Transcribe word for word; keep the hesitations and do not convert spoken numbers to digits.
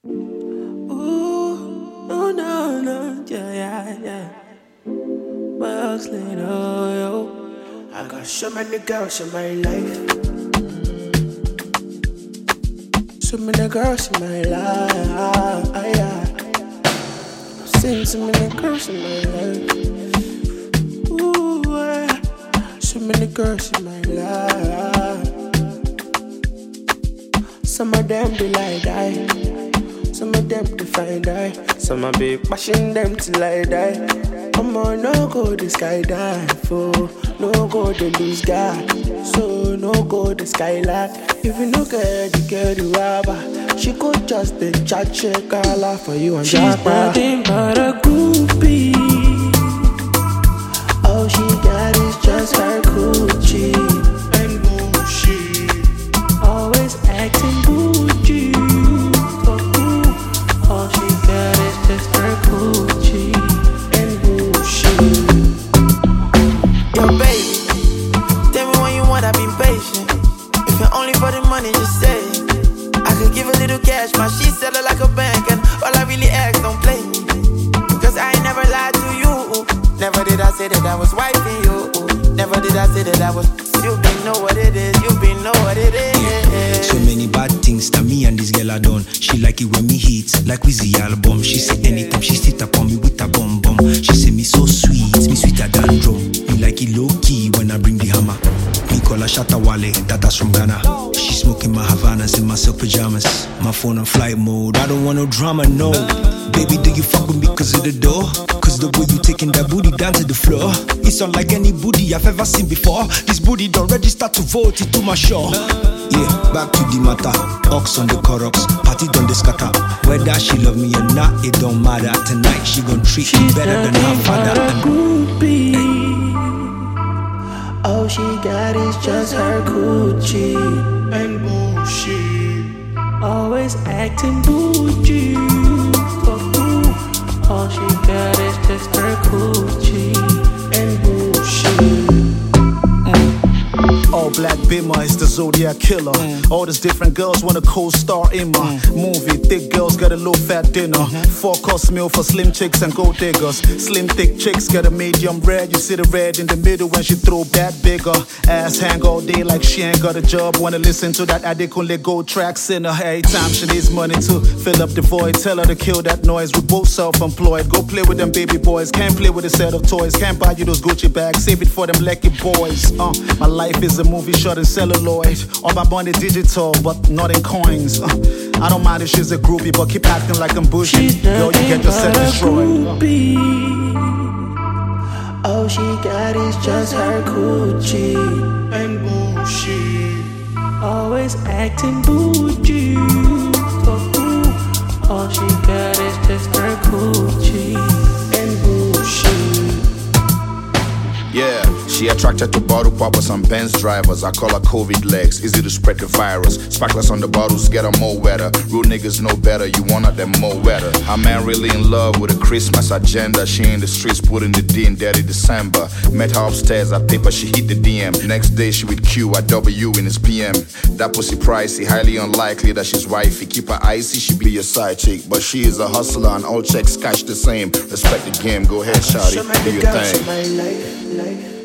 Ooh, no, no, no, yeah, yeah, yeah. Bugs later, yo. I got so many girls in my life. So many girls in my life. I've seen so many girls in my life. Ooh, yeah. So many girls in my life. Some of them be like die. Some of them they find die. Some a be bashing them till I die. I'm on no go the skydive, oh. No go the lose God. So no go the skylight. If you look at the girl the robber, she could just the chat check all out for you and she's nothing but a groupie. All she got is just her coochie and bullshit. Always acting bougie. For who? All she got is just her coochie and bullshit. Yo, baby, tell me when you want, I've been patient. If you're only for the money, just say it. I could give a little cash, my she sell it like a bank. And all I really ask, don't play me, cause I ain't never lied to you. Never did I say that I was wifing you. Never did I say that I was. You been know what it is, you been know what it is. Yeah. So many bad things that me and this girl are done. She like it when me hit, like Wizzy album. She say anytime she sit upon me with a bum bum. She say me so sweet, me sweeter than drum. Me like it low key when I bring the hammer. Me call her Shatta Wale, that's from Ghana. She smoking my Havanas in my silk pajamas. My phone on flight mode, I don't want no drama, no. Baby, do you fuck with me cause of the door? Cause the way you taking that booty down to the floor, it's unlike any booty I've ever seen before. This booty don't register to vote into my show. Yeah, back to the matter. Ox on the Corox, party done the scatter. Whether she love me or not, it don't matter. Tonight she gon' treat me better than her father. And groupie. All she got is just her coochie and bullshit. Always acting bougie. For who? All she got is just her coochie and bullshit. All black Bimmer is the Zodiac killer. Mm. All these different girls want a co-star in my mm. movie. Thick girls got a low fat dinner. Mm-hmm. Four course meal for slim chicks and gold diggers. Slim thick chicks got a medium red. You see the red in the middle when she throw back bigger. Ass hang all day like she ain't got a job. Wanna listen to that Adekunle Gold tracks in her. Every time she needs money to fill up the void. Tell her to kill that noise. We both self-employed. Go play with them baby boys. Can't play with a set of toys. Can't buy you those Gucci bags. Save it for them lucky boys. Uh, my life is a movie shot in celluloid. All my money digital, but not in coins. Uh, I don't mind if she's a groupie, but keep acting like I'm bougie. Girl, you get yourself destroyed. All she got is just her coochie and bullshit. Always acting bougie. For who? All she got is just her coochie and bullshit. Yeah, she attracted to bottle poppers and Benz drivers. I call her COVID legs, easy to spread the virus. Sparklers on the bottles get her more wetter. Real niggas know better, you want her them more wetter. Her man really in love with a Christmas agenda. She in the streets putting the D in Daddy December. Met her upstairs at paper, she hit the D M. Next day she with Q at W in his P M. That pussy pricey, highly unlikely that she's wifey. Keep her icy, she be your side chick. But she is a hustler and all checks cash the same. Respect the game, go ahead shawty, do your thing. My life, life.